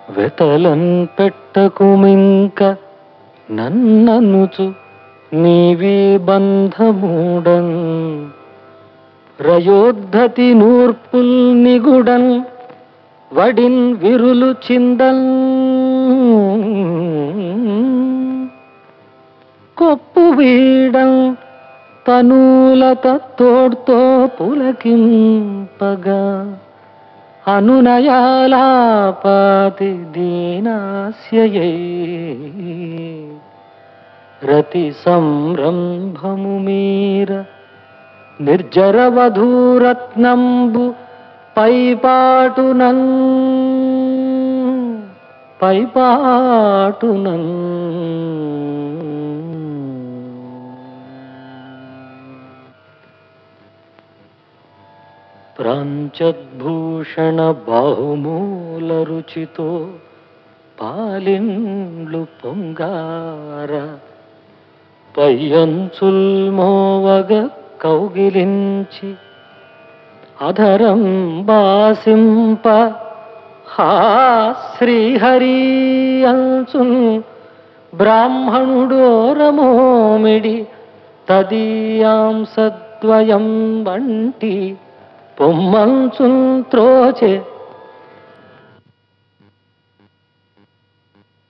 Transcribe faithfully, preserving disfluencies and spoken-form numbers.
వెతలన్ పెట్టకుమింక నన్ననుచు నీవే బంధమూడన్ రయోద్ధతి నూర్పుల్ నిగుడన్ వడిన్ విరులు చిందన్ కొప్పు వీడన్ తనూలత తోడ్తో పులకింపగా అనునయాలాపాతి దీనాస్యయై రతి సంరంభము మీర నిర్జరవధూరత్నంబు పైపాటునన్ పైపాటునన్ ప్రాంచద్భూషణ బాహుమూల రుచితో పాలిండ్లు పొంగార పయ్యంచుల్మోవగ కౌగిలించి అధరం బాసింప హా శ్రీహరి అంచున్ బ్రాహ్మణుడోరమోమిడి తదీయాంసద్వయం వంటి పొమ్మంచున్ త్రోచే